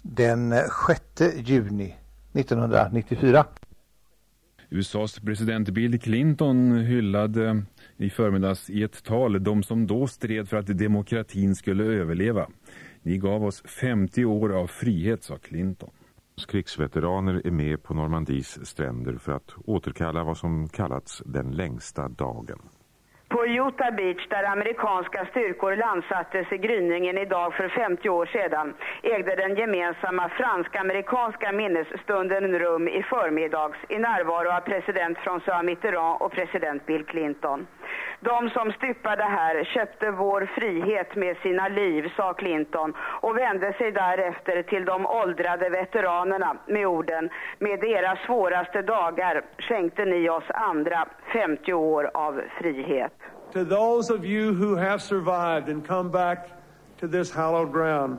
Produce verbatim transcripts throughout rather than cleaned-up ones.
Den sjätte juni nittonhundranittiofyra. U S A:s president Bill Clinton hyllade i förmiddags i ett tal de som då stred för att demokratin skulle överleva. Ni gav oss femtio år av frihet, sa Clinton. Krigsveteraner är med på Normandies stränder för att återkalla vad som kallats den längsta dagen. På Utah Beach, där amerikanska styrkor landsattes i gryningen idag för femtio år sedan, ägde den gemensamma fransk-amerikanska minnesstunden rum i förmiddags i närvaro av president François Mitterrand och president Bill Clinton. De som stupade här köpte vår frihet med sina liv, sa Clinton, och vände sig därefter till de åldrade veteranerna med orden: med era svåraste dagar skänkte ni oss andra femtio år av frihet. To those of you who have survived and come back to this hallowed ground,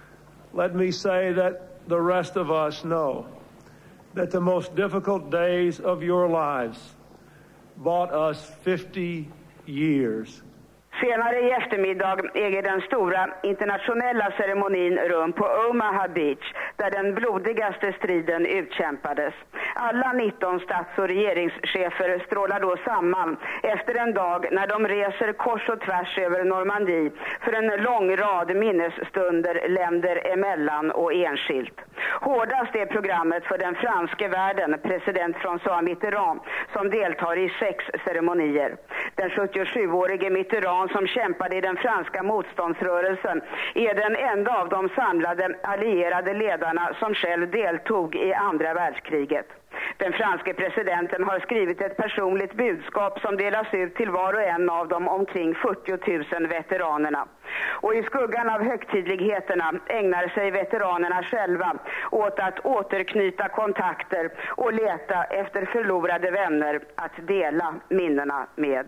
let me say that the rest of us know that the most difficult days of your lives bought us fifty years. Senare i eftermiddag äger den stora internationella ceremonin rum på Omaha Beach, där den blodigaste striden utkämpades. Alla nitton stats- och regeringschefer strålar då samman efter en dag när de reser kors och tvärs över Normandie för en lång rad minnesstunder länder emellan och enskilt. Hårdast är programmet för den franske världen, president François Mitterrand, som deltar i sex ceremonier. Den sjuttiosjuårige Mitterrand, som kämpade i den franska motståndsrörelsen, är den enda av de samlade allierade ledarna som själv deltog i andra världskriget. Den franske presidenten har skrivit ett personligt budskap som delas ut till var och en av de omkring fyrtio tusen veteranerna. Och i skuggan av högtidligheterna ägnar sig veteranerna själva åt att återknyta kontakter och leta efter förlorade vänner att dela minnena med.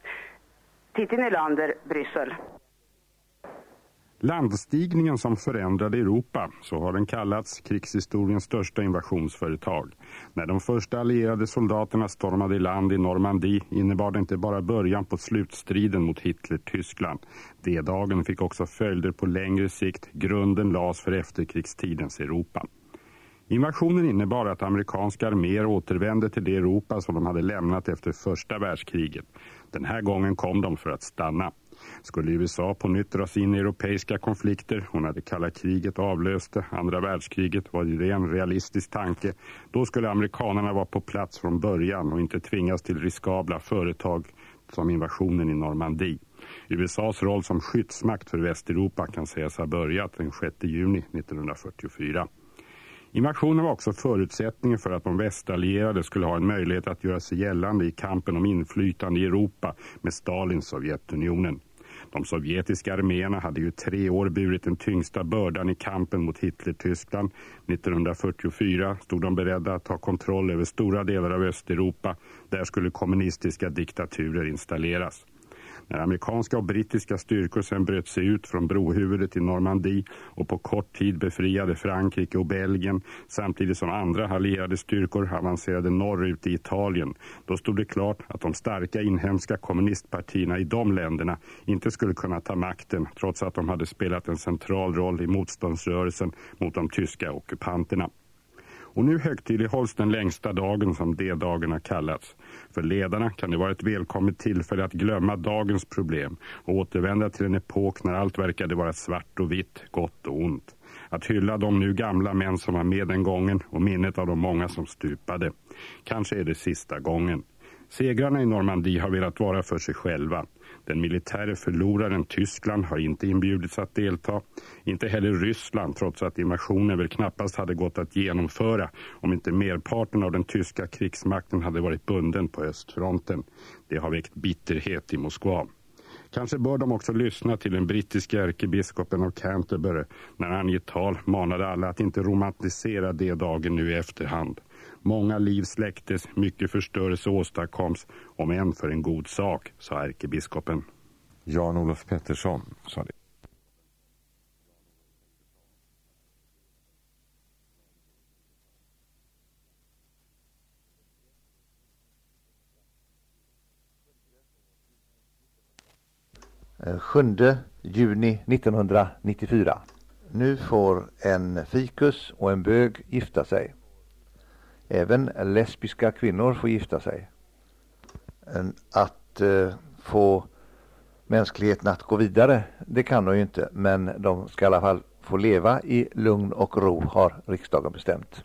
Titti Nylander, Bryssel. Landstigningen som förändrade Europa, så har den kallats, krigshistoriens största invasionsföretag. När de första allierade soldaterna stormade i land i Normandie innebar det inte bara början på slutstriden mot Hitler-Tyskland. D-dagen fick också följder på längre sikt. Grunden lades för efterkrigstidens Europa. Invasionen innebar att amerikanska arméer återvände till det Europa som de hade lämnat efter första världskriget. Den här gången kom de för att stanna. Skulle U S A på nytt dras in i europeiska konflikter, och när det kalla kriget avlöste andra världskriget var det en realistisk tanke, då skulle amerikanerna vara på plats från början och inte tvingas till riskabla företag som invasionen i Normandie. U S A:s roll som skyddsmakt för Västeuropa kan sägas ha börjat den sjätte juni nittonhundrafyrtiofyra. Invasionen var också förutsättningen för att de västallierade skulle ha en möjlighet att göra sig gällande i kampen om inflytande i Europa med Stalins Sovjetunionen. De sovjetiska arméerna hade ju tre år burit den tyngsta bördan i kampen mot Hitler-Tyskland. nittonhundrafyrtiofyra stod de beredda att ta kontroll över stora delar av Östeuropa. Där skulle kommunistiska diktaturer installeras. När amerikanska och brittiska styrkor sedan bröt sig ut från brohuvudet i Normandie och på kort tid befriade Frankrike och Belgien, samtidigt som andra allierade styrkor avancerade norrut i Italien, då stod det klart att de starka inhemska kommunistpartierna i de länderna inte skulle kunna ta makten, trots att de hade spelat en central roll i motståndsrörelsen mot de tyska ockupanterna. Och nu högtidlighålls den längsta dagen som D-dagen har kallats. För ledarna kan det vara ett välkommet tillfälle att glömma dagens problem och återvända till en epok när allt verkade vara svart och vitt, gott och ont. Att hylla de nu gamla män som var med den gången och minnet av de många som stupade. Kanske är det sista gången. Segrarna i Normandie har velat vara för sig själva. Den militära förloraren Tyskland har inte inbjudits att delta. Inte heller Ryssland, trots att invasionen väl knappast hade gått att genomföra om inte merparten av den tyska krigsmakten hade varit bunden på östfronten. Det har väckt bitterhet i Moskva. Kanske bör de också lyssna till den brittiska ärkebiskopen av Canterbury när han i ett tal manade alla att inte romantisera det dagen nu i efterhand. Många liv släcktes, mycket förstörelse åstadkoms, om än för en god sak, sa ärkebiskopen. Jan-Olof Pettersson sa det. sjunde juni nittonhundranittiofyra. Nu får en fikus och en bög gifta sig. Även lesbiska kvinnor får gifta sig. Att eh, få mänskligheten att gå vidare, det kan de ju inte. Men de ska i alla fall få leva i lugn och ro, har riksdagen bestämt.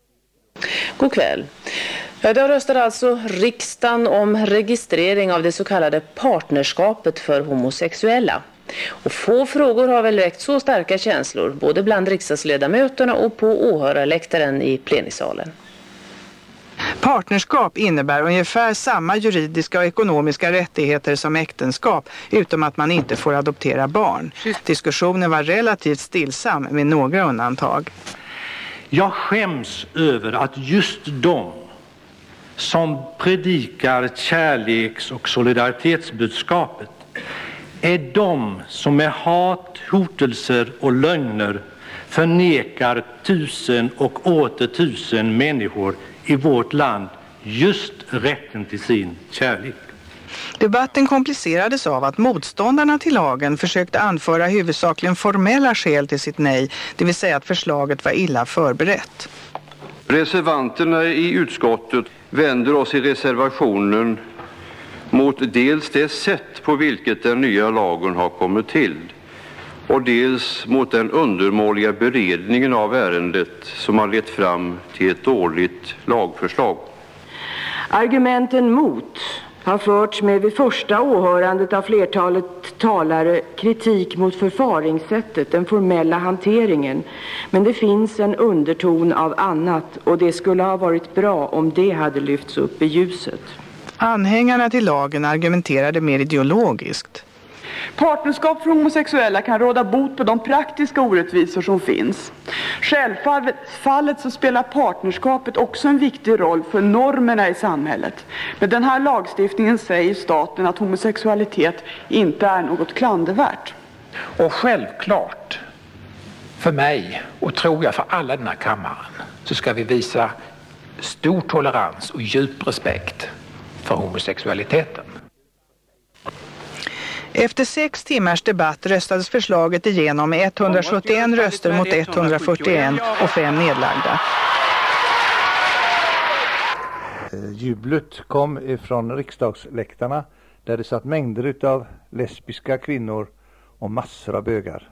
God kväll. Ja, då röstar alltså riksdagen om registrering av det så kallade partnerskapet för homosexuella. Och få frågor har väl väckt så starka känslor, både bland riksdagsledamöterna och på åhörarläktaren i plenisalen. Partnerskap innebär ungefär samma juridiska och ekonomiska rättigheter som äktenskap, utom att man inte får adoptera barn. Diskussionen var relativt stillsam med några undantag. Jag skäms över att just de som predikar kärleks- och solidaritetsbudskapet är de som med hat, hotelser och lögner förnekar tusen och åter tusen människor i vårt land just rätten till sin kärlek. Debatten komplicerades av att motståndarna till lagen försökte anföra huvudsakligen formella skäl till sitt nej, det vill säga att förslaget var illa förberett. Reservanterna i utskottet vänder oss i reservationen mot dels det sätt på vilket den nya lagen har kommit till och dels mot den undermåliga beredningen av ärendet som har lett fram till ett dåligt lagförslag. Argumenten mot har förts med vid första åhörandet av flertalet talare kritik mot förfaringssättet, den formella hanteringen. Men det finns en underton av annat och det skulle ha varit bra om det hade lyfts upp i ljuset. Anhängarna till lagen argumenterade mer ideologiskt. Partnerskap för homosexuella kan råda bot på de praktiska orättvisor som finns. Självfallet så spelar partnerskapet också en viktig roll för normerna i samhället. Med den här lagstiftningen säger staten att homosexualitet inte är något klandervärt. Och självklart för mig och tror jag för alla den här kammaren så ska vi visa stor tolerans och djup respekt för homosexualiteten. Efter sex timmars debatt röstades förslaget igenom med etthundrasjuttioen röster mot etthundrafyrtioen och fem nedlagda. Jublet kom ifrån riksdagsläktarna där det satt mängder av lesbiska kvinnor och massor av bögar.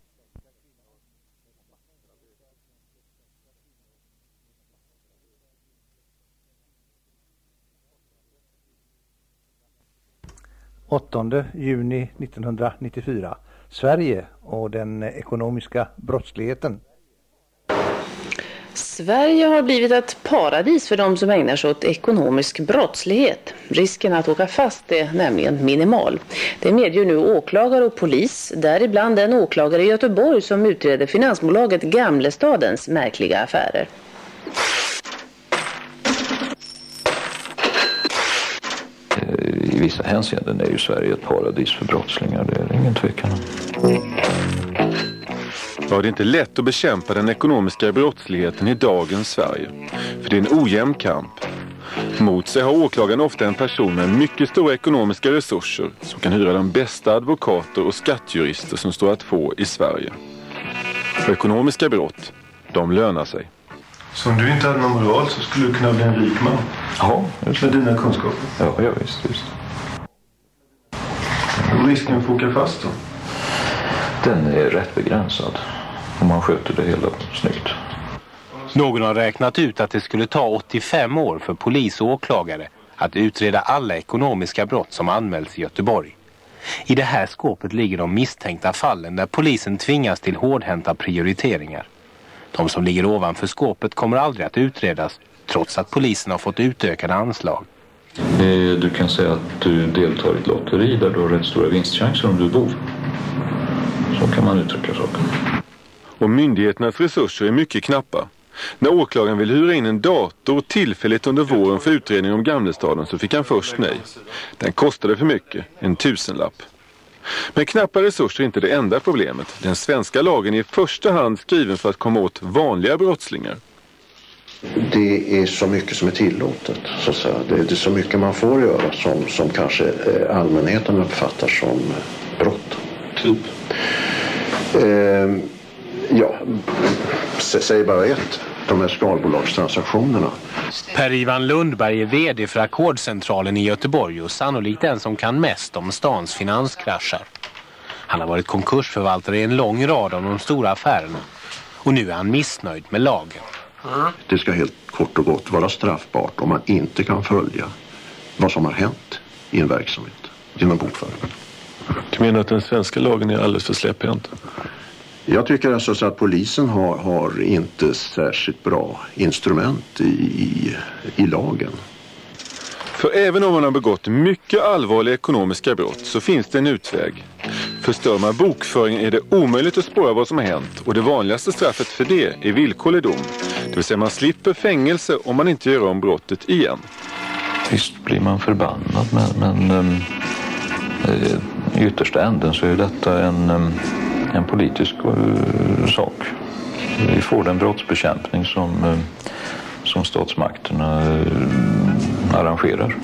åttonde juni nittonhundranittiofyra. Sverige och den ekonomiska brottsligheten. Sverige har blivit ett paradis för de som ägnar sig åt ekonomisk brottslighet. Risken att åka fast är nämligen minimal. Det medger nu åklagare och polis, däribland en åklagare i Göteborg som utreder finansbolaget Gamlestadens märkliga affärer. I vissa hänseenden är ju Sverige ett paradis för brottslingar, det är ingen tvekan om. Ja, det är inte lätt att bekämpa den ekonomiska brottsligheten i dagens Sverige. För det är en ojämn kamp. Mot sig har åklagaren ofta en person med mycket stora ekonomiska resurser som kan hyra de bästa advokater och skattjurister som står att få i Sverige. Och ekonomiska brott, de lönar sig. Så om du inte hade någon moral så skulle du kunna bli en rik man? Ja, just med dina kunskaper? Ja, ja visst, visst. Och risken att få åka fast då? Den är rätt begränsad. Om man sköter det hela snyggt. Någon har räknat ut att det skulle ta åttiofem år för polis och åklagare att utreda alla ekonomiska brott som anmäls i Göteborg. I det här skåpet ligger de misstänkta fallen där polisen tvingas till hårdhänta prioriteringar. De som ligger ovanför skåpet kommer aldrig att utredas trots att polisen har fått utökade anslag. Du kan säga att du deltar i ett lotteri där du har rätt stora vinstchanser om du bor. Så kan man uttrycka saken. Och myndigheternas resurser är mycket knappa. När åklagaren vill hyra in en dator tillfälligt under våren för utredning om Gamlestaden så fick han först nej. Den kostade för mycket, en tusenlapp. Men knappa resurser är inte det enda problemet. Den svenska lagen är i första hand skriven för att komma åt vanliga brottslingar. Det är så mycket som är tillåtet, så att säga. Det är så mycket man får göra som, som kanske allmänheten uppfattar som brott. Typ? Eh, Ja, säg bara ett. De här skalbolagstransaktionerna. Per-Ivan Lundberg är vd för Ackordcentralen i Göteborg och sannolikt den som kan mest om stans finanskrascher. Han har varit konkursförvaltare i en lång rad av de stora affärerna. Och nu är han missnöjd med lagen. Det ska helt kort och gott vara straffbart om man inte kan följa vad som har hänt i en verksamhet genom bokföring. Du menar att den svenska lagen är alldeles för släpphänt? Jag tycker alltså så att polisen har, har inte särskilt bra instrument i, i, i lagen. För även om man har begått mycket allvarliga ekonomiska brott så finns det en utväg. Förstör man bokföringen är det omöjligt att spåra vad som har hänt och det vanligaste straffet för det är villkorlig dom. Det vill säga man slipper fängelse om man inte gör om brottet igen. Visst blir man förbannad men, men um, i yttersta änden så är detta en, um, en politisk uh, sak. Vi får den brottsbekämpning som, uh, som statsmakterna uh, arrangerar.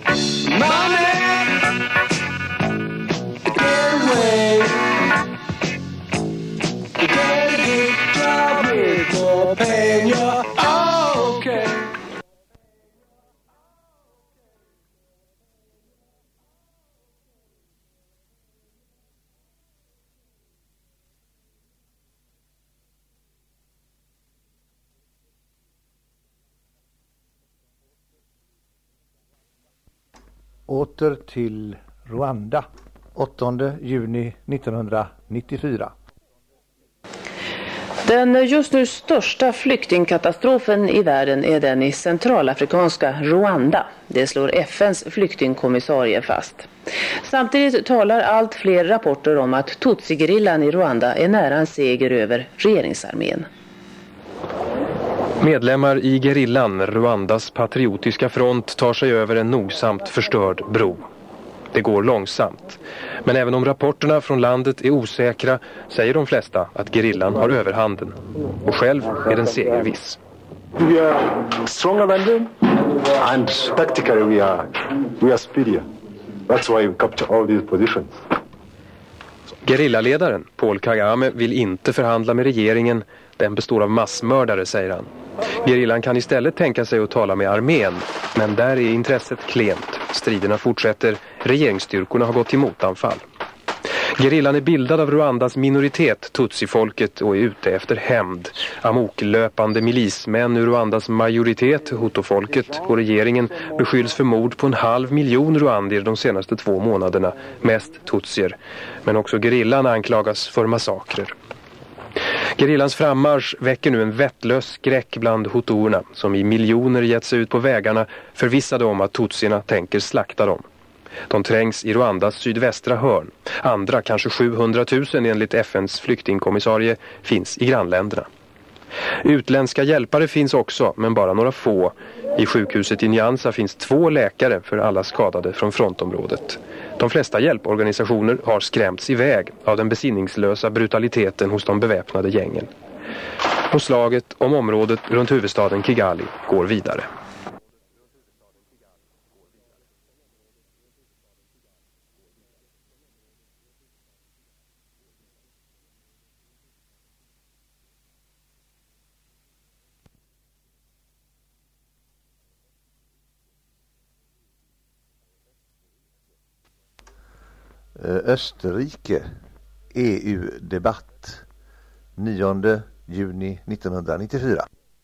Åter till Rwanda, åttonde juni nittonhundranittiofyra. Den just nu största flyktingkatastrofen i världen är den i centralafrikanska Rwanda. Det slår F N:s flyktingkommissarie fast. Samtidigt talar allt fler rapporter om att Tutsi-gerillan i Rwanda är nära en seger över regeringsarmén. Medlemmar i gerillan, Rwandas patriotiska front, tar sig över en nogsamt förstörd bro. Det går långsamt. Men även om rapporterna från landet är osäkra säger de flesta att gerillan har överhanden. Och själv är den segerviss. We are stronger than them and tactically we are, we are superior. That's why we capture all these positions. Gerillaledaren Paul Kagame vill inte förhandla med regeringen. Den består av massmördare, säger han. Gerillan kan istället tänka sig att tala med armén, men där är intresset klent. Striderna fortsätter, regeringsstyrkorna har gått till motanfall. Gerillan är bildad av Rwandas minoritet, Tutsi-folket, och är ute efter hämnd. Amoklöpande milismän ur Rwandas majoritet, Hutu-folket, och regeringen beskylls för mord på en halv miljon rwandier de senaste två månaderna, mest tutsier. Men också gerillan anklagas för massakrer. Gerillans frammarsch väcker nu en vettlös skräck bland hutuerna som i miljoner gett sig ut på vägarna förvissade om att tutsierna tänker slakta dem. De trängs i Rwandas sydvästra hörn. Andra, kanske sjuhundratusen enligt F N:s flyktingkommissarie, finns i grannländerna. Utländska hjälpare finns också, men bara några få. I sjukhuset i Nyanza finns två läkare för alla skadade från frontområdet. De flesta hjälporganisationer har skrämts iväg av den besinningslösa brutaliteten hos de beväpnade gängen. Och slaget om området runt huvudstaden Kigali går vidare. Österrike, E U-debatt, nionde juni nittonhundranittiofyra.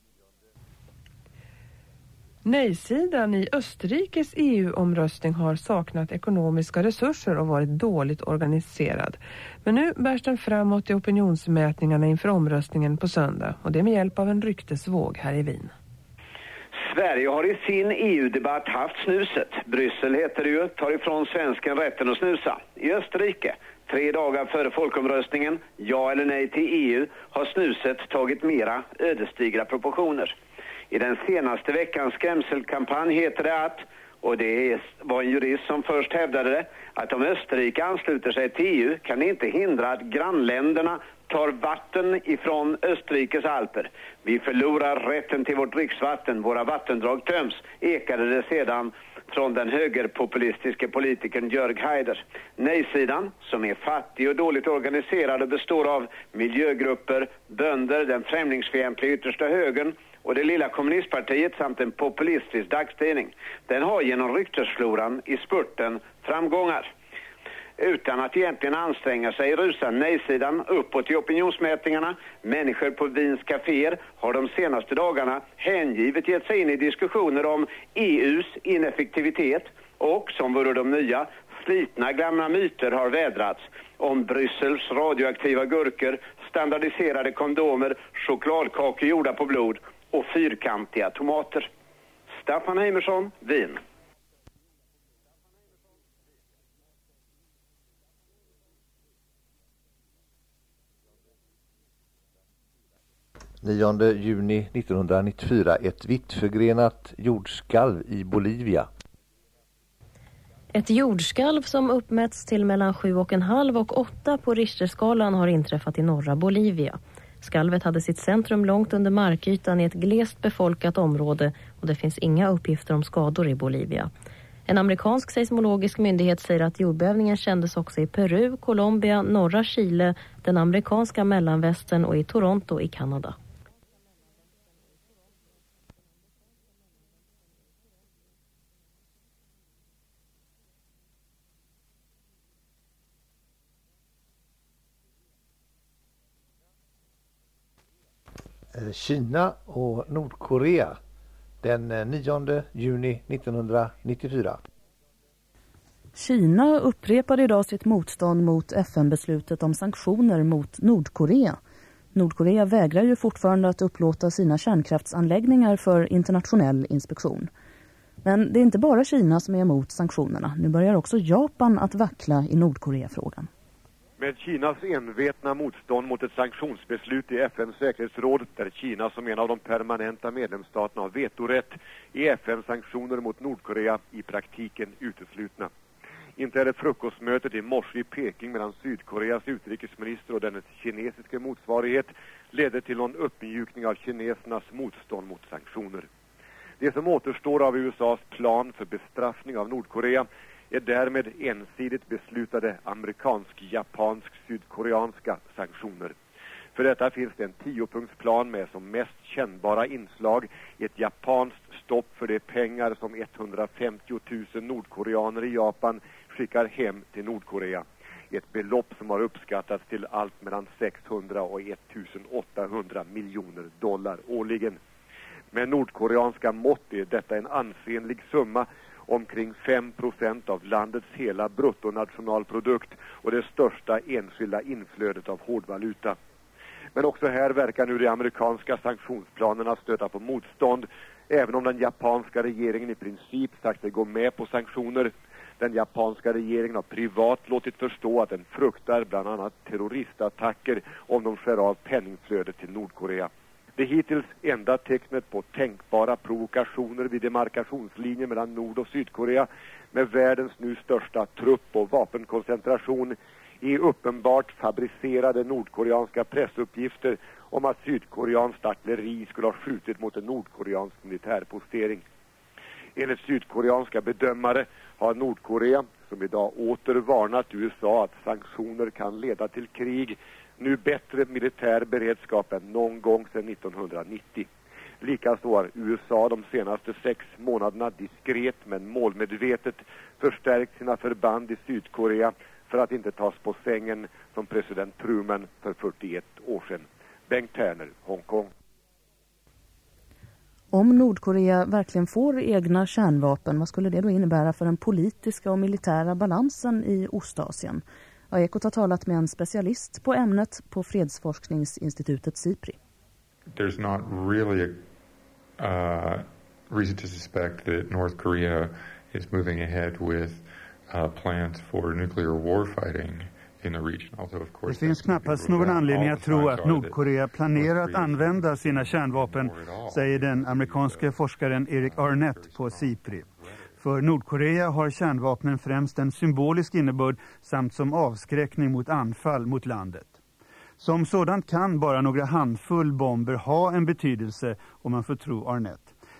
Nej-sidan i Österrikes E U-omröstning har saknat ekonomiska resurser och varit dåligt organiserad. Men nu bärs den framåt i opinionsmätningarna inför omröstningen på söndag, och det med hjälp av en ryktesvåg här i Wien. Sverige har i sin E U-debatt haft snuset. Bryssel heter det ju, tar ifrån svensken rätten att snusa. I Österrike, tre dagar före folkomröstningen, ja eller nej till E U, har snuset tagit mera ödesdigra proportioner. I den senaste veckans skrämselkampanj heter det att, och det var en jurist som först hävdade det, att om Österrike ansluter sig till E U kan det inte hindra att grannländerna tar vatten ifrån Österrikes alper. Vi förlorar rätten till vårt dricksvatten, våra vattendrag töms, ekade det sedan från den högerpopulistiska politikern Jörg Haider. Nej-sidan, som är fattig och dåligt organiserad och består av miljögrupper, bönder, den främlingsfientliga yttersta högern och det lilla kommunistpartiet samt en populistisk dagstidning. Den har genom ryktesfloran i spurten framgångar. Utan att egentligen anstränga sig rusar nej-sidan uppåt i opinionsmätningarna. Människor på Wiens kaféer har de senaste dagarna hängivet gett sig in i diskussioner om E U:s ineffektivitet och, som vore de nya, slitna gamla myter har vädrats om Bryssels radioaktiva gurkor, standardiserade kondomer, chokladkakor gjorda på blod och fyrkantiga tomater. Staffan Heimersson, Wien. nionde juni nittonhundranittiofyra, ett vittförgrenat jordskalv i Bolivia. Ett jordskalv som uppmätts till mellan sju och en halv och åtta på Richterskalan har inträffat i norra Bolivia. Skalvet hade sitt centrum långt under markytan i ett glest befolkat område och det finns inga uppgifter om skador i Bolivia. En amerikansk seismologisk myndighet säger att jordbävningen kändes också i Peru, Colombia, norra Chile, den amerikanska mellanvästern och i Toronto i Kanada. Kina och Nordkorea den nionde juni nittonhundranittiofyra. Kina upprepade idag sitt motstånd mot F N-beslutet om sanktioner mot Nordkorea. Nordkorea vägrar ju fortfarande att upplåta sina kärnkraftsanläggningar för internationell inspektion. Men det är inte bara Kina som är emot sanktionerna. Nu börjar också Japan att vackla i Nordkorea-frågan. Med Kinas envetna motstånd mot ett sanktionsbeslut i F N:s säkerhetsråd, där Kina som en av de permanenta medlemsstaterna har vetorätt, är F N-sanktioner mot Nordkorea i praktiken uteslutna. Inte är det frukostmötet i morse i Peking mellan Sydkoreas utrikesminister och dennes kinesiska motsvarighet ledde till någon uppmjukning av kinesernas motstånd mot sanktioner. Det som återstår av U S A:s plan för bestraffning av Nordkorea är därmed ensidigt beslutade amerikansk-japansk-sydkoreanska sanktioner. För detta finns det en tiopunktsplan med som mest kännbara inslag ett japanskt stopp för de pengar som etthundrafemtio tusen nordkoreaner i Japan skickar hem till Nordkorea. Ett belopp som har uppskattats till allt mellan sexhundra och ettusenåttahundra miljoner dollar årligen. Med nordkoreanska mått är detta en ansenlig summa, omkring fem procent av landets hela bruttonationalprodukt och det största enskilda inflödet av hårdvaluta. Men också här verkar nu de amerikanska sanktionsplanerna stöta på motstånd, även om den japanska regeringen i princip sagt sig gå med på sanktioner. Den japanska regeringen har privat låtit förstå att den fruktar bland annat terroristattacker om de skär av penningflödet till Nordkorea. Det hittills enda tecknet på tänkbara provokationer vid demarkationslinjen mellan Nord- och Sydkorea med världens nu största trupp- och vapenkoncentration är uppenbart fabricerade nordkoreanska pressuppgifter om att sydkoreanskt artilleri skulle ha skjutit mot en nordkoreansk militärpostering. Enligt sydkoreanska bedömare har Nordkorea, som idag åter varnat U S A att sanktioner kan leda till krig, nu bättre militär beredskap än någon gång sedan nittonhundranittio. Likaså har U S A de senaste sex månaderna diskret men målmedvetet förstärkt sina förband i Sydkorea för att inte tas på sängen som president Truman för fyrtioett år sedan. Bengt Terner, Hongkong. Om Nordkorea verkligen får egna kärnvapen, vad skulle det då innebära för den politiska och militära balansen i Ostasien? Ja, Ekot har talat med en specialist på ämnet på fredsforskningsinstitutet SIPRI. There's not really a uh, reason to suspect that North Korea is moving ahead with uh, plans for nuclear warfighting in the region. Although, of course, det finns knappast någon anledning att tro att Nordkorea planerar att använda sina kärnvapen, säger den amerikanska forskaren Eric Arnett på SIPRI. För Nordkorea har kärnvapnen främst en symbolisk innebörd samt som avskräckning mot anfall mot landet. Som sådant kan bara några handfull bomber ha en betydelse om man får tro Arnett.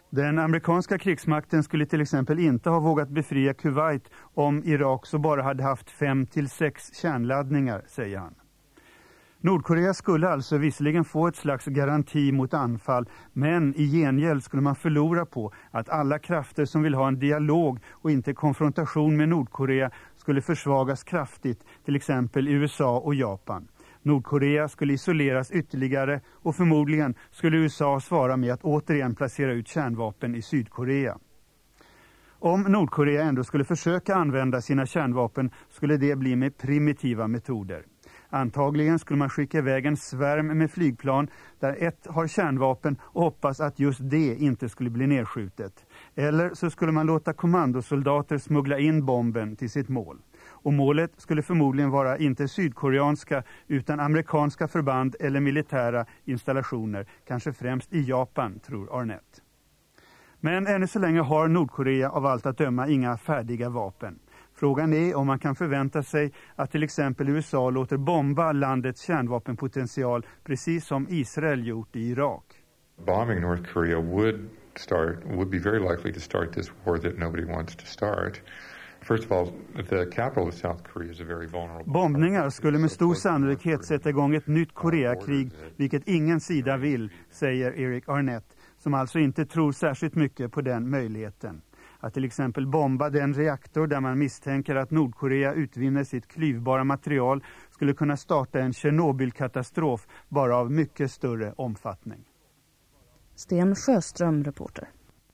Den amerikanska krigsmakten skulle till exempel inte ha vågat befria Kuwait om Irak så bara hade haft fem till sex kärnladdningar, säger han. Nordkorea skulle alltså visserligen få ett slags garanti mot anfall, men i gengäld skulle man förlora på att alla krafter som vill ha en dialog och inte konfrontation med Nordkorea skulle försvagas kraftigt, till exempel U S A och Japan. Nordkorea skulle isoleras ytterligare och förmodligen skulle U S A svara med att återigen placera ut kärnvapen i Sydkorea. Om Nordkorea ändå skulle försöka använda sina kärnvapen skulle det bli med primitiva metoder. Antagligen skulle man skicka iväg en svärm med flygplan där ett har kärnvapen och hoppas att just det inte skulle bli nedskjutet. Eller så skulle man låta kommandosoldater smuggla in bomben till sitt mål. Och målet skulle förmodligen vara inte sydkoreanska utan amerikanska förband eller militära installationer, kanske främst i Japan, tror Arnett. Men ännu så länge har Nordkorea av allt att döma inga färdiga vapen. Frågan är om man kan förvänta sig att till exempel U S A låter bomba landets kärnvapenpotential precis som Israel gjort i Irak. Bombing North Korea would start would be very likely to start this war that nobody wants to start. First of all, the capital of South Korea is a very vulnerable. Bombningar skulle med stor sannolikhet sätta igång ett nytt Koreakrig, vilket ingen sida vill, säger Eric Arnett, som alltså inte tror särskilt mycket på den möjligheten. Att till exempel bomba den reaktor där man misstänker att Nordkorea utvinner sitt klyvbara material skulle kunna starta en Tjernobylkatastrof bara av mycket större omfattning. Sten Sjöström, reporter.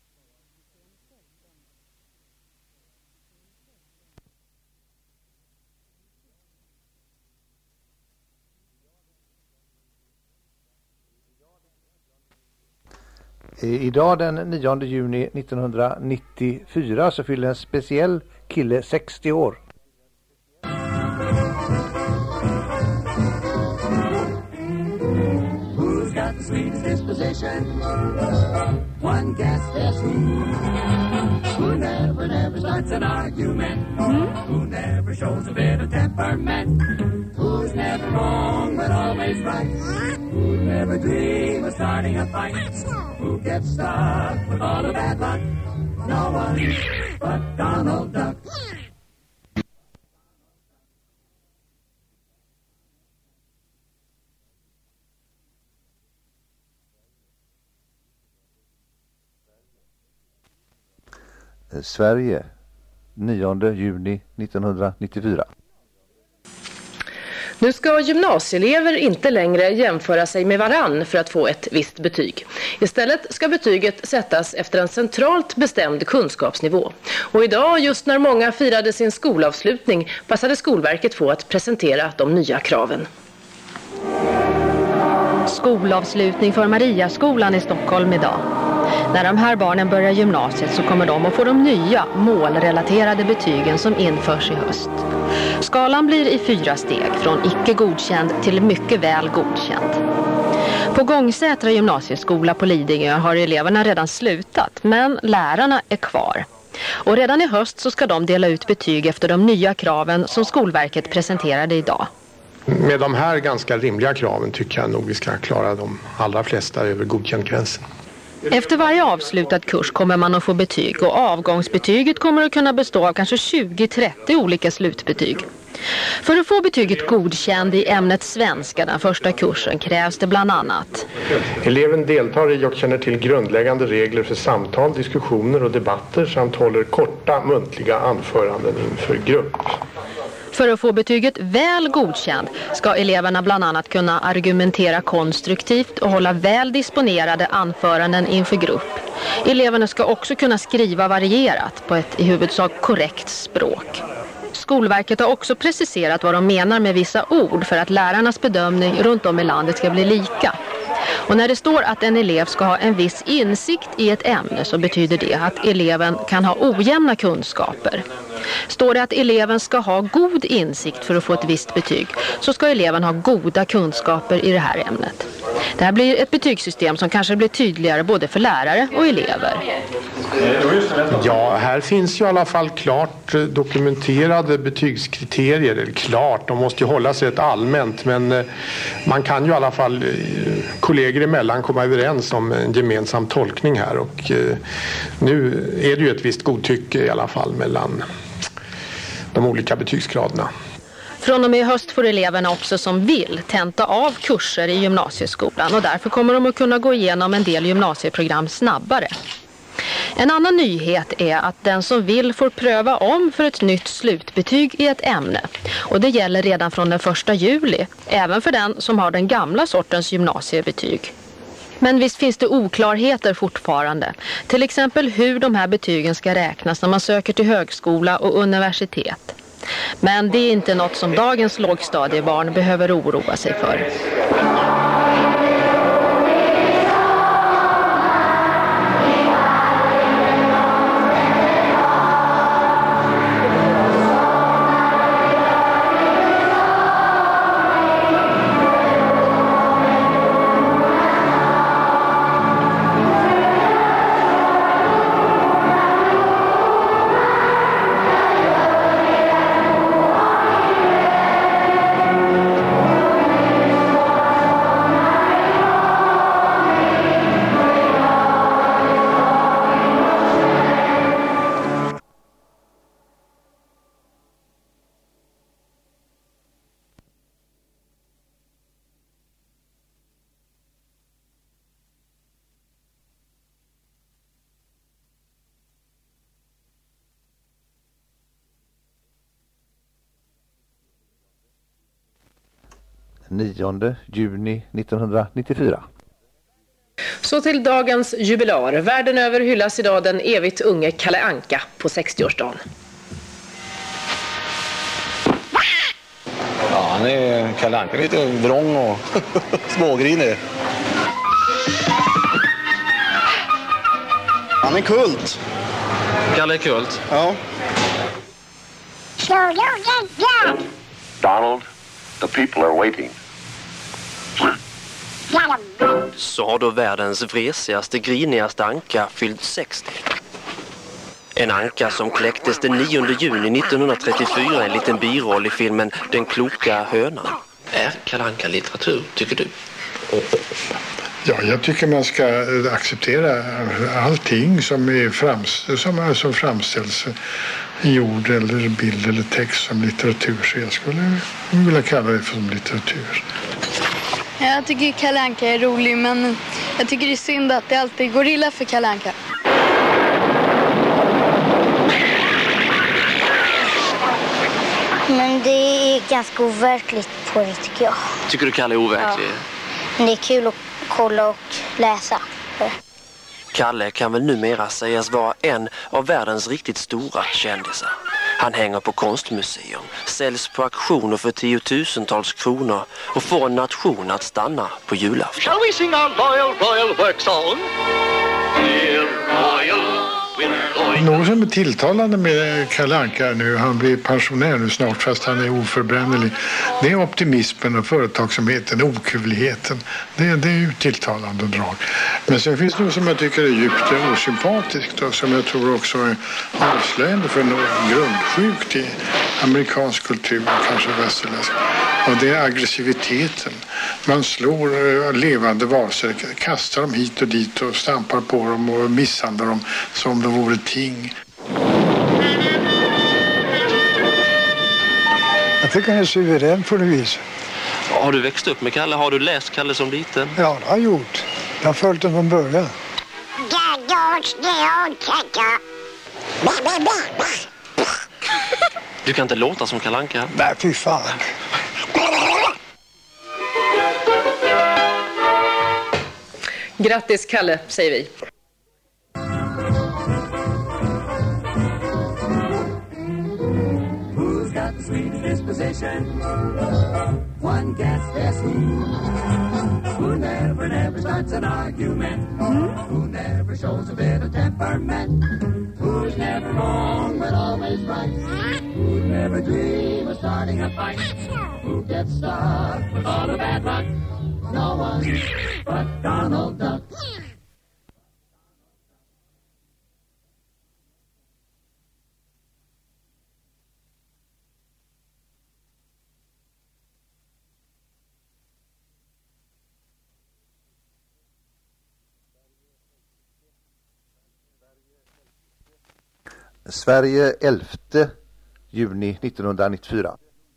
Idag den nionde juni nittonhundranittiofyra så fyller en speciell kille sextio år. Who's got the sweetest disposition? One guess is who? Who never, never starts an argument? Who never shows a bit of temperament? Who's never wrong but always right? Who never dream of starting a fight? Who gets stuck with all the bad luck? No one but Donald Duck. Sverige, nionde juni nittonhundranittiofyra. Nu ska gymnasieelever inte längre jämföra sig med varann för att få ett visst betyg. Istället ska betyget sättas efter en centralt bestämd kunskapsnivå. Och idag, just när många firade sin skolavslutning, passade Skolverket på att presentera de nya kraven. Skolavslutning för Mariaskolan i Stockholm idag. När de här barnen börjar gymnasiet så kommer de att få de nya målrelaterade betygen som införs i höst. Skalan blir i fyra steg, från icke godkänd till mycket väl godkänd. På Gångsätra gymnasieskola på Lidingö har eleverna redan slutat, men lärarna är kvar. Och redan i höst så ska de dela ut betyg efter de nya kraven som Skolverket presenterade idag. Med de här ganska rimliga kraven tycker jag nog vi ska klara de allra flesta över godkändgränsen. Efter varje avslutad kurs kommer man att få betyg och avgångsbetyget kommer att kunna bestå av kanske tjugo till trettio olika slutbetyg. För att få betyget godkänd i ämnet svenska den första kursen krävs det bland annat. Eleven deltar i och känner till grundläggande regler för samtal, diskussioner och debatter samt håller korta muntliga anföranden inför grupp. För att få betyget väl godkänd ska eleverna bland annat kunna argumentera konstruktivt och hålla väl disponerade anföranden inför grupp. Eleverna ska också kunna skriva varierat på ett i huvudsak korrekt språk. Skolverket har också preciserat vad de menar med vissa ord för att lärarnas bedömning runt om i landet ska bli lika. Och när det står att en elev ska ha en viss insikt i ett ämne så betyder det att eleven kan ha ojämna kunskaper. Står det att eleven ska ha god insikt för att få ett visst betyg, så ska eleven ha goda kunskaper i det här ämnet. Det här blir ett betygssystem som kanske blir tydligare både för lärare och elever. Ja, här finns ju i alla fall klart dokumenterade betygskriterier. Eller klart, de måste ju hålla sig ett allmänt, men man kan ju i alla fall kollegor emellan komma överens om en gemensam tolkning här. Och nu är det ju ett visst godtycke i alla fall mellan de olika betygsgraderna. Från och med höst får eleverna också som vill tenta av kurser i gymnasieskolan och därför kommer de att kunna gå igenom en del gymnasieprogram snabbare. En annan nyhet är att den som vill får pröva om för ett nytt slutbetyg i ett ämne. Och det gäller redan från den första juli, även för den som har den gamla sortens gymnasiebetyg. Men visst finns det oklarheter fortfarande. Till exempel hur de här betygen ska räknas när man söker till högskola och universitet. Men det är inte något som dagens lågstadiebarn behöver oroa sig för. nionde juni nittonhundranittiofyra. Så till dagens jubilar. Världen över hyllas idag den evigt unge Kalle Anka på sextioårsdagen. Ja, han är Kalle Anka lite vrång och smågrinig. Han är kult. Kalle är kult? Ja. Donald, the people are waiting. Så har då världens vresigaste, grinigaste anka fyllt sextio. En anka som kläcktes den nionde juni nittonhundratrettiofyra, en liten biroll i filmen Den kloka hönan. Är Kalle Anka litteratur, tycker du? Ja, jag tycker man ska acceptera allting som, är frams, som, som framställs i ord eller bild eller text som litteratur. Så jag skulle vilja kalla det för litteratur. Jag tycker Kalle Anka är rolig, men jag tycker det är synd att det alltid går illa för Kalle Anka. Men det är ganska overkligt på det, tycker jag. Tycker du Kalle är overklig? Ja. Men det är kul att kolla och läsa. Kalle kan väl numera sägas vara en av världens riktigt stora kändisar. Han hänger på konstmuseum, säljs på auktioner för tiotusentals kronor och får en nation att stanna på julafton. Shall we sing our loyal, royal work song? We're royal, we're loyal. Något som är tilltalande med Kalle Anka nu, han blir pensionär nu snart fast han är oförbrännelig, det är optimismen och företagsamheten, okuvligheten. Det, det är ju tilltalande drag. Men sen finns det något som jag tycker är djupt osympatiskt och som jag tror också är avslöjande för något grundsjukt i amerikansk kultur och kanske västerländsk. Och det är aggressiviteten. Man slår levande varelser, kastar dem hit och dit och stampar på dem och misshandlar dem som de vore ting. Jag tycker han är suverän på det viset. Har du växt upp med Kalle? Har du läst Kalle som liten? Ja, det har jag gjort. Jag har följt den från början. Du kan inte låta som Kalle Anka. Nej, fy fan. Grattis Kalle, säger vi. Who's got the sweet disposition? One guess, guess who? Who never, never starts an argument? Who never shows a bit of temperament? Who's never wrong but always right? never dream of starting a fight. Who gets started with all the bad luck? No one but Donald Duck. Sverige elfte juni nittonhundranittiofyra.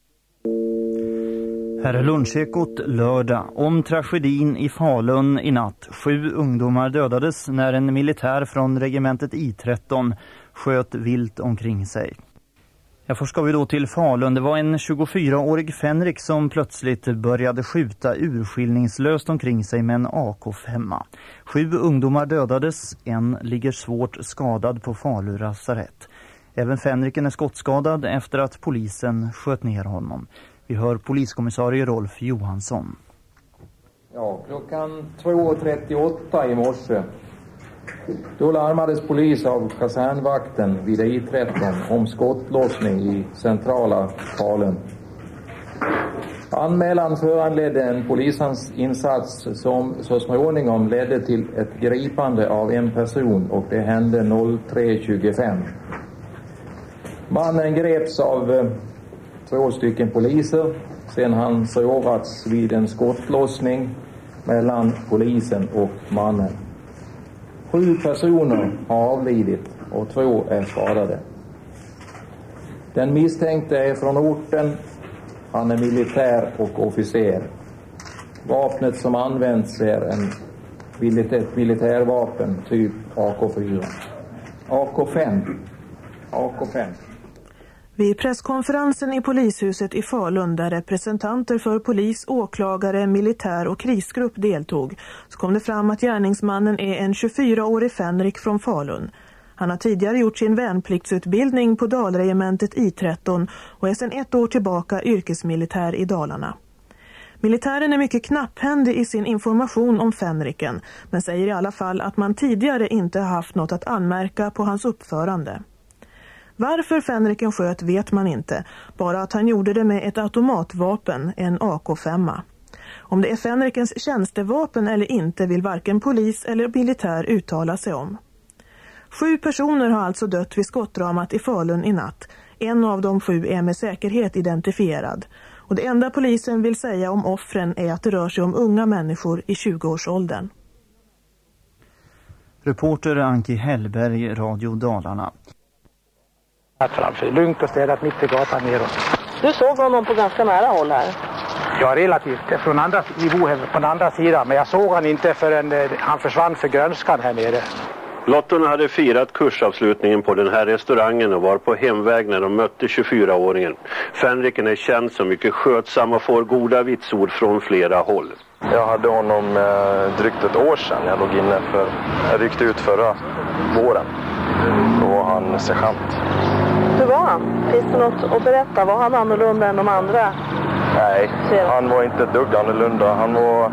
Här är Lunchekot lördag om tragedin i Falun i natt. Sju ungdomar dödades när en militär från regementet I tretton sköt vilt omkring sig. Ja, först ska vi då till Falun. Det var en tjugofyraårig fänrik som plötsligt började skjuta urskillningslöst omkring sig med en A K fem. Sju ungdomar dödades, en ligger svårt skadad på Falu lasarett. Även fänriken är skottskadad efter att polisen sköt ner honom. Vi hör poliskommissarie Rolf Johansson. Ja, klockan två trettioåtta i morse. Då larmades polis av kasernvakten vid I tretton om skottlossning i centrala Falun. Anmälan föranledde en polisinsats som så småningom ledde till ett gripande av en person och det hände tre tjugofem. Mannen greps av eh, två stycken poliser sen han sårats vid en skottlossning mellan polisen och mannen. Sju personer har avlidit och två är skadade. Den misstänkte är från orten. Han är militär och officer. Vapnet som används är en ett militärvapen typ A K fyra. A K fem. A K fem. Vid presskonferensen i polishuset i Falun där representanter för polis, åklagare, militär och krisgrupp deltog så kom det fram att gärningsmannen är en tjugofyraårig fänrik från Falun. Han har tidigare gjort sin värnpliktsutbildning på Dalregementet I tretton och är sedan ett år tillbaka yrkesmilitär i Dalarna. Militären är mycket knapphändig i sin information om fänriken men säger i alla fall att man tidigare inte haft något att anmärka på hans uppförande. Varför fänriken sköt vet man inte, bara att han gjorde det med ett automatvapen, en A K fem. Om det är fänrikens tjänstevapen eller inte vill varken polis eller militär uttala sig om. Sju personer har alltså dött vid skottdramat i Falun i natt. En av de sju är med säkerhet identifierad. Och det enda polisen vill säga om offren är att det rör sig om unga människor i tjugoårsåldern. Reporter Anki Hellberg, Radio Dalarna. Framför lugnt och städat mitt i gatan neråt. Du såg honom på ganska nära håll här? Ja, relativt. Från andra, vi bor här på den andra sidan, men jag såg han inte förrän eh, han försvann för grönskan här nere. Lottorna hade firat kursavslutningen på den här restaurangen och var på hemväg när de mötte tjugofyraåringen. Fänriken är känd som mycket skötsam och får goda vitsord från flera håll. Jag hade honom eh, drygt ett år sedan. Jag låg inne för, jag ryckte ut förra våren. Då var han sergeant. Hur var han? Finns det något att berätta? Var han annorlunda än de andra? Nej, han var inte ett dugg annorlunda. Han var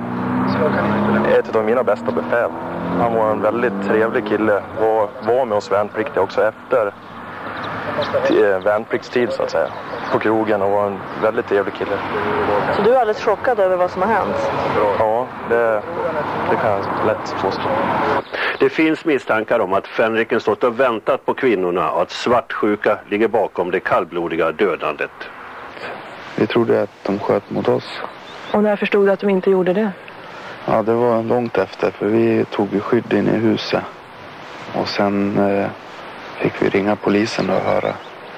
ett av mina bästa befäl. Han var en väldigt trevlig kille. Var, var med oss värnpliktiga också efter värnpliktstid så att säga. På krogen och var en väldigt trevlig kille. Så du är alldeles chockad över vad som har hänt? Ja, det, det kan jag lätt påstå. Det finns misstankar om att fänriken stått och väntat på kvinnorna och att svartsjuka ligger bakom det kallblodiga dödandet. Vi trodde att de sköt mot oss. Och när förstod du att de inte gjorde det? Ja, det var långt efter för vi tog ju skydd in i huset. Och sen eh, fick vi ringa polisen och höra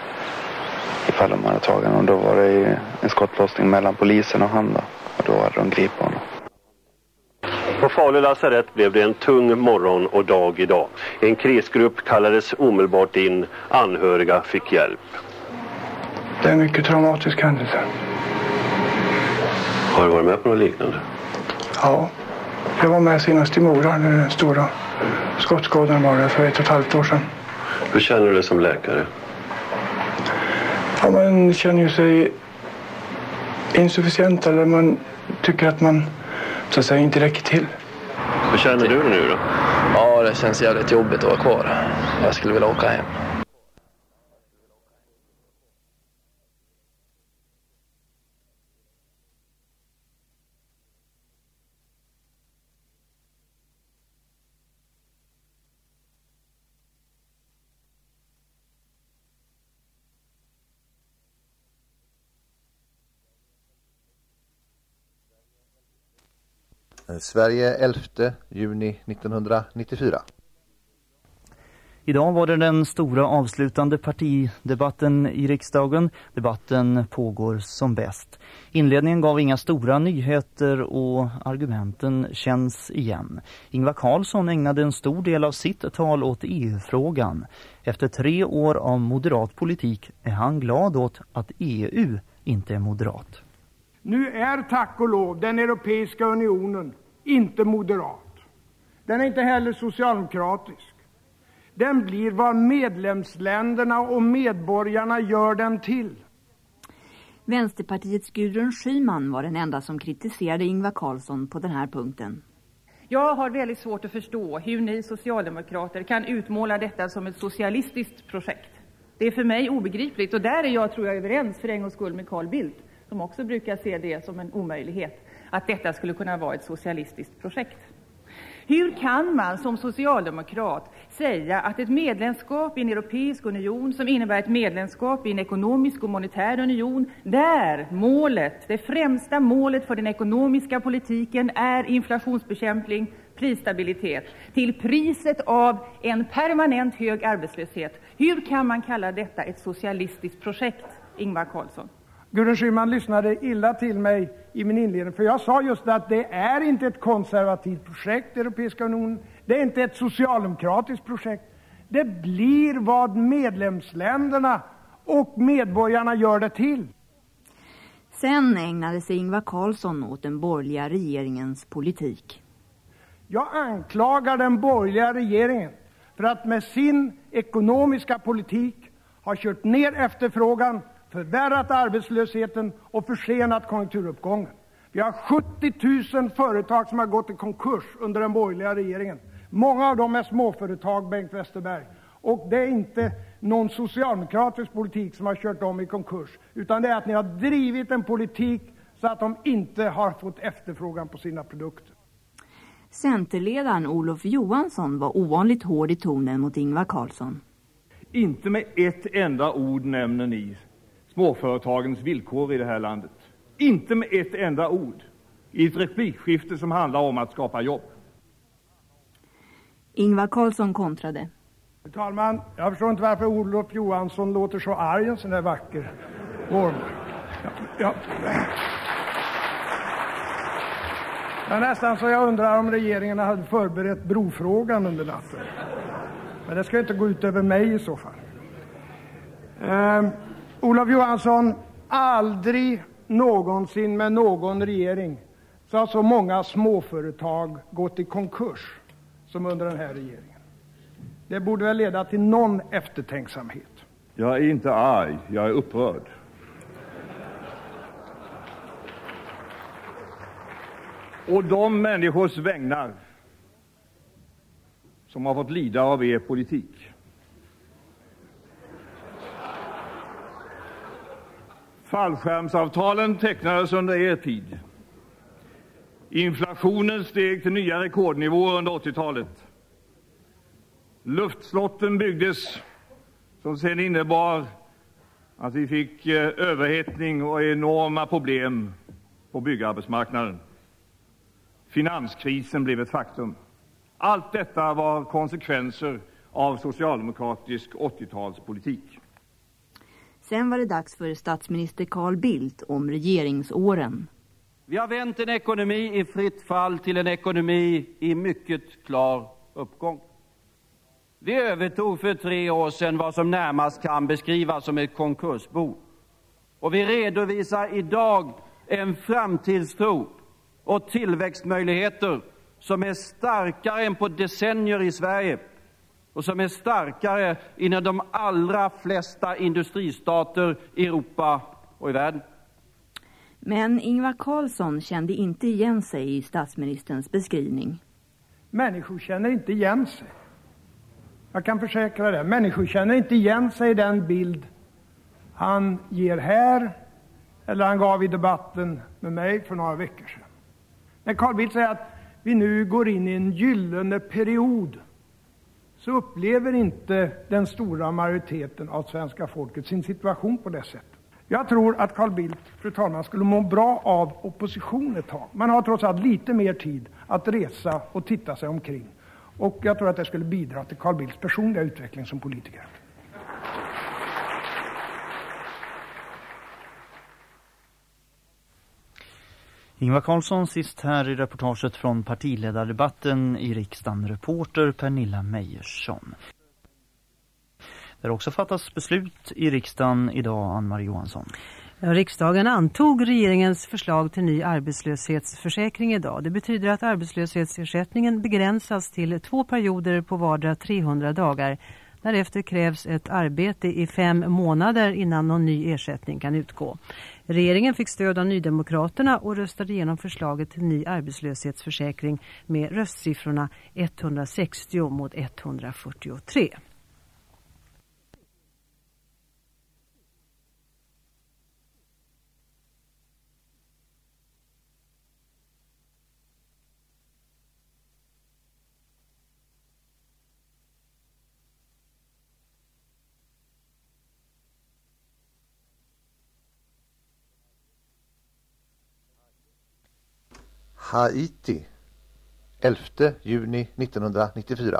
ifall de hade tagit honom. Och då var det en skottlossning mellan polisen och han då. Och då hade de gripit honom. På Falu lasarett blev det en tung morgon och dag idag. En krisgrupp kallades omedelbart in. Anhöriga fick hjälp. Det är en mycket traumatisk händelse. Har du varit med på något liknande? Ja, jag var med senast i Mora när den stora skottskådan var där för ett och ett halvt år sedan. Hur känner du dig som läkare? Ja, man känner ju sig insufficient eller man tycker att man så att säga inte räcker till. Hur känner du nu då? Ja, det känns jävligt jobbigt att vara kvar. Jag skulle vilja åka hem. Sverige elfte juni nittonhundranittiofyra. Idag var det den stora avslutande partidebatten i riksdagen. Debatten pågår som bäst. Inledningen gav inga stora nyheter och argumenten känns igen. Ingvar Carlsson ägnade en stor del av sitt tal åt E U-frågan. Efter tre år av moderat politik är han glad åt att E U inte är moderat. Nu är tack och lov den Europeiska unionen inte moderat. Den är inte heller socialdemokratisk. Den blir vad medlemsländerna och medborgarna gör den till. Vänsterpartiets Gudrun Schyman var den enda som kritiserade Ingvar Carlsson på den här punkten. Jag har väldigt svårt att förstå hur ni socialdemokrater kan utmåla detta som ett socialistiskt projekt. Det är för mig obegripligt, och där är jag tror jag överens för en gångs skull med Carl Bildt, som också brukar se det som en omöjlighet, att detta skulle kunna vara ett socialistiskt projekt. Hur kan man som socialdemokrat säga att ett medlemskap i en europeisk union som innebär ett medlemskap i en ekonomisk och monetär union, där målet, det främsta målet för den ekonomiska politiken är inflationsbekämpning, prisstabilitet, till priset av en permanent hög arbetslöshet. Hur kan man kalla detta ett socialistiskt projekt, Ingvar Carlsson? Gudrun Schyman lyssnade illa till mig i min inledning, för jag sa just att det är inte ett konservativt projekt, Europeiska unionen. Det är inte ett socialdemokratiskt projekt. Det blir vad medlemsländerna och medborgarna gör det till. Sen ägnade sig Ingvar Carlsson åt den borgerliga regeringens politik. Jag anklagar den borgerliga regeringen för att med sin ekonomiska politik ha kört ner efterfrågan, förvärrat arbetslösheten och försenat konjunkturuppgången. Vi har sjuttio tusen företag som har gått i konkurs under den borgerliga regeringen. Många av dem är småföretag, Bengt Westerberg. Och det är inte någon socialdemokratisk politik som har kört dem i konkurs, utan det är att ni har drivit en politik så att de inte har fått efterfrågan på sina produkter. Centerledaren Olof Johansson var ovanligt hård i tonen mot Ingvar Carlsson. Inte med ett enda ord nämner ni småföretagens villkor i det här landet. Inte med ett enda ord i ett replikskifte som handlar om att skapa jobb. Ingvar Carlsson kontrade. Fru talman, jag förstår inte varför Olof Johansson låter så arg en sån där vacker morgon. Ja, ja. Det är nästan så jag undrar om regeringen hade förberett brofrågan under natten. Men det ska inte gå ut över mig i så fall. Eh, Olof Johansson, aldrig någonsin med någon regering så har så många småföretag gått i konkurs som under den här regeringen. Det borde väl leda till någon eftertänksamhet. Jag är inte arg, jag är upprörd. Och de människors vägnar som har fått lida av er politik. Fallskärmsavtalen tecknades under er tid. Inflationen steg till nya rekordnivåer under åttiotalet. Luftslotten byggdes som sedan innebar att vi fick överhettning och enorma problem på byggarbetsmarknaden. Finanskrisen blev ett faktum. Allt detta var konsekvenser av socialdemokratisk åttiotalspolitik. Sen var det dags för statsminister Carl Bildt om regeringsåren. Vi har vänt en ekonomi i fritt fall till en ekonomi i mycket klar uppgång. Vi övertog för tre år sedan vad som närmast kan beskrivas som ett konkursbo. Och vi redovisar idag en framtidstro och tillväxtmöjligheter som är starkare än på decennier i Sverige och som är starkare inom de allra flesta industristater i Europa och i världen. Men Ingvar Carlsson kände inte igen sig i statsministerns beskrivning. Människor känner inte igen sig. Jag kan försäkra det. Människor känner inte igen sig i den bild han ger här eller han gav i debatten med mig för några veckor sedan. När Carl Bildt säger att vi nu går in i en gyllene period, så upplever inte den stora majoriteten av svenska folket sin situation på det sättet. Jag tror att Carl Bildt, fru talman, skulle må bra av opposition ett tag. Man har trots allt lite mer tid att resa och titta sig omkring. Och jag tror att det skulle bidra till Carl Bildts personliga utveckling som politiker. Ingvar Carlsson sist här i reportaget från partiledardebatten i riksdagen. Reporter Pernilla Meijersson. Det har också fattats beslut i riksdagen idag, Ann-Marie Johansson. Ja, riksdagen antog regeringens förslag till ny arbetslöshetsförsäkring idag. Det betyder att arbetslöshetsersättningen begränsas till två perioder på vardera trehundra dagar. Därefter krävs ett arbete i fem månader innan någon ny ersättning kan utgå. Regeringen fick stöd av Nydemokraterna och röstade igenom förslaget till ny arbetslöshetsförsäkring med röstsiffrorna etthundrasextio mot etthundrafyrtiotre. Haiti, elfte juni nittonhundranittiofyra.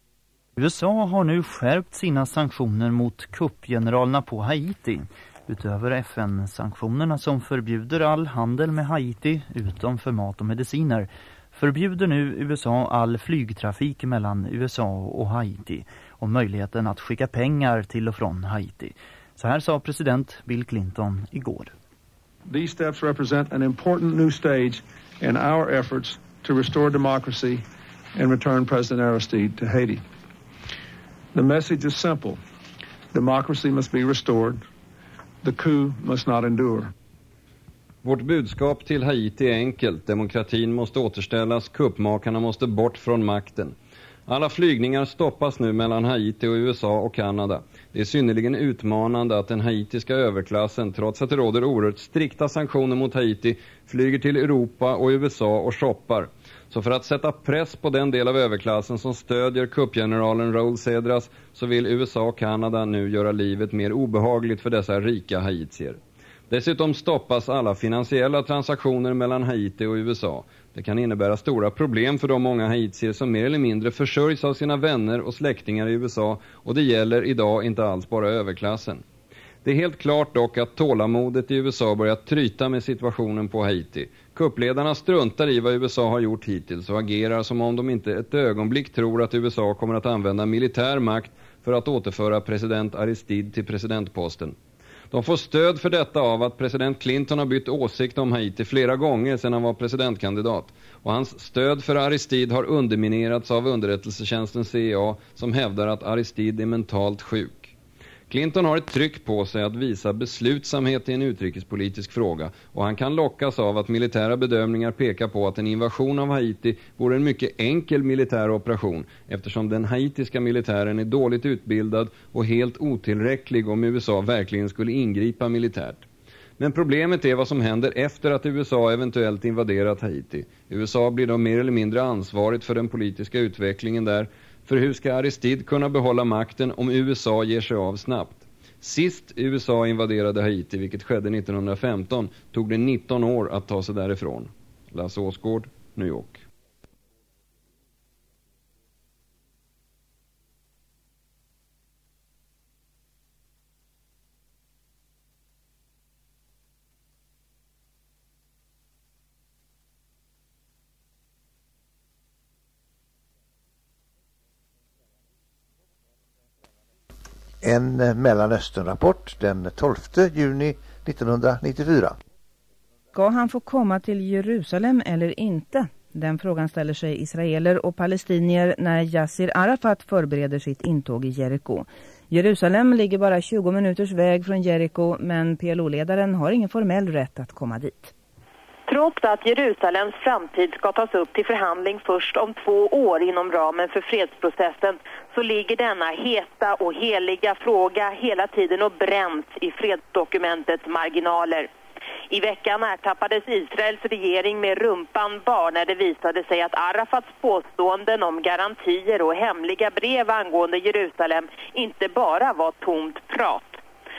U S A har nu skärpt sina sanktioner mot kuppgeneralerna på Haiti. Utöver F N-sanktionerna som förbjuder all handel med Haiti utom för mat och mediciner, förbjuder nu U S A all flygtrafik mellan U S A och Haiti och möjligheten att skicka pengar till och från Haiti. Så här sa president Bill Clinton igår. These steps represent an important new stage in our efforts to restore democracy and return President Aristide to Haiti. The message is simple. Democracy must be restored. The coup must not endure. Vårt budskap till Haiti är enkelt. Demokratin måste återställas, kuppmakarna måste bort från makten. Alla flygningar stoppas nu mellan Haiti och U S A och Kanada. Det är synnerligen utmanande att den haitiska överklassen, trots att det råder oerhört strikta sanktioner mot Haiti, flyger till Europa och U S A och shoppar. Så för att sätta press på den del av överklassen som stödjer kuppgeneralen Raul Cedras så vill U S A och Kanada nu göra livet mer obehagligt för dessa rika haitier. Dessutom stoppas alla finansiella transaktioner mellan Haiti och U S A. Det kan innebära stora problem för de många haitier som mer eller mindre försörjs av sina vänner och släktingar i U S A, och det gäller idag inte alls bara överklassen. Det är helt klart dock att tålamodet i U S A börjar tryta med situationen på Haiti. Kuppledarna struntar i vad U S A har gjort hittills och agerar som om de inte ett ögonblick tror att U S A kommer att använda militär makt för att återföra president Aristide till presidentposten. De får stöd för detta av att president Clinton har bytt åsikt om Haiti flera gånger sedan han var presidentkandidat. Och hans stöd för Aristide har underminerats av underrättelsetjänsten C I A som hävdar att Aristide är mentalt sjuk. Clinton har ett tryck på sig att visa beslutsamhet i en utrikespolitisk fråga, och han kan lockas av att militära bedömningar pekar på att en invasion av Haiti vore en mycket enkel militär operation, eftersom den haitiska militären är dåligt utbildad och helt otillräcklig om U S A verkligen skulle ingripa militärt. Men problemet är vad som händer efter att U S A eventuellt invaderat Haiti. U S A blir då mer eller mindre ansvarigt för den politiska utvecklingen där. För hur ska Aristide kunna behålla makten om U S A ger sig av snabbt? Sist U S A invaderade Haiti, vilket skedde nittonhundrafemton, tog det nitton år att ta sig därifrån. Lasse Åsgård, New York. En Mellanösternrapport den tolfte juni nittonhundranittiofyra. Ska han få komma till Jerusalem eller inte? Den frågan ställer sig israeler och palestinier när Yasser Arafat förbereder sitt intåg i Jeriko. Jerusalem ligger bara tjugo minuters väg från Jeriko, men P L O-ledaren har ingen formell rätt att komma dit. Trots att Jerusalems framtid ska tas upp till förhandling först om två år inom ramen för fredsprocessen, så ligger denna heta och heliga fråga hela tiden och bränns i fredsdokumentets marginaler. I veckan ertappades Israels regering med rumpan bar när det visade sig att Arafats påståenden om garantier och hemliga brev angående Jerusalem inte bara var tomt prat.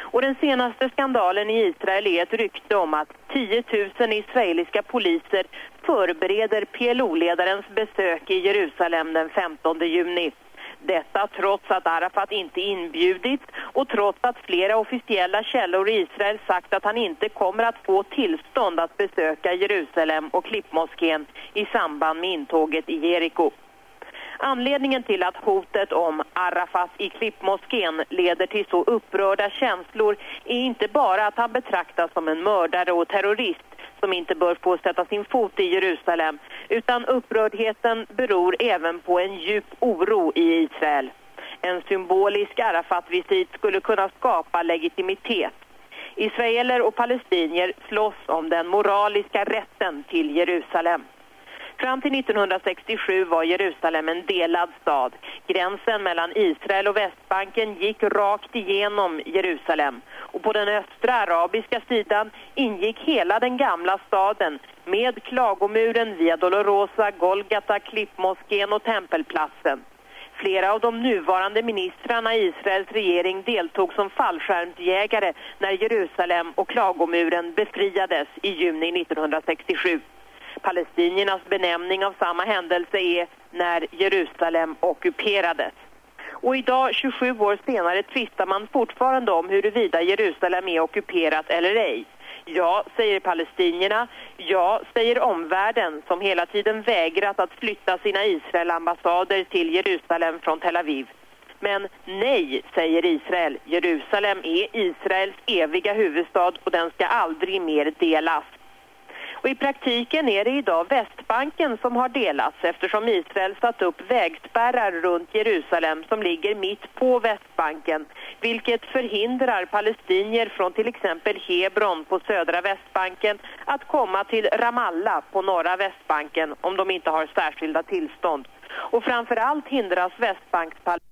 Och den senaste skandalen i Israel är ett rykte om att tio tusen israeliska poliser förbereder P L O-ledarens besök i Jerusalem den femtonde juni. Detta trots att Arafat inte inbjudits och trots att flera officiella källor i Israel sagt att han inte kommer att få tillstånd att besöka Jerusalem och Klippmoskén i samband med intåget i Jeriko. Anledningen till att hotet om Arafat i Klippmoskén leder till så upprörda känslor är inte bara att han betraktas som en mördare och terrorist som inte bör få sätta sin fot i Jerusalem, utan upprördheten beror även på en djup oro i Israel. En symbolisk Arafat-visit skulle kunna skapa legitimitet. Israeler och palestinier slåss om den moraliska rätten till Jerusalem. Fram till nittonhundrasextiosju var Jerusalem en delad stad. Gränsen mellan Israel och Västbanken gick rakt igenom Jerusalem. Och på den östra arabiska sidan ingick hela den gamla staden med klagomuren via Dolorosa, Golgata, Klippmoskén och Tempelplatsen. Flera av de nuvarande ministrarna i Israels regering deltog som fallskärmsjägare när Jerusalem och klagomuren befriades i juni nittonhundrasextiosju. Palestiniernas benämning av samma händelse är när Jerusalem ockuperades. Och idag, tjugosju år senare, tvistar man fortfarande om huruvida Jerusalem är ockuperat eller ej. Ja, säger palestinierna. Ja, säger omvärlden som hela tiden vägrat att flytta sina Israel-ambassader till Jerusalem från Tel Aviv. Men nej, säger Israel. Jerusalem är Israels eviga huvudstad och den ska aldrig mer delas. Och i praktiken är det idag Västbanken som har delats eftersom Israel satt upp vägspärrar runt Jerusalem som ligger mitt på Västbanken, vilket förhindrar palestinier från till exempel Hebron på södra Västbanken att komma till Ramallah på norra Västbanken om de inte har särskilda tillstånd. Och framförallt hindras Västbankspalestinier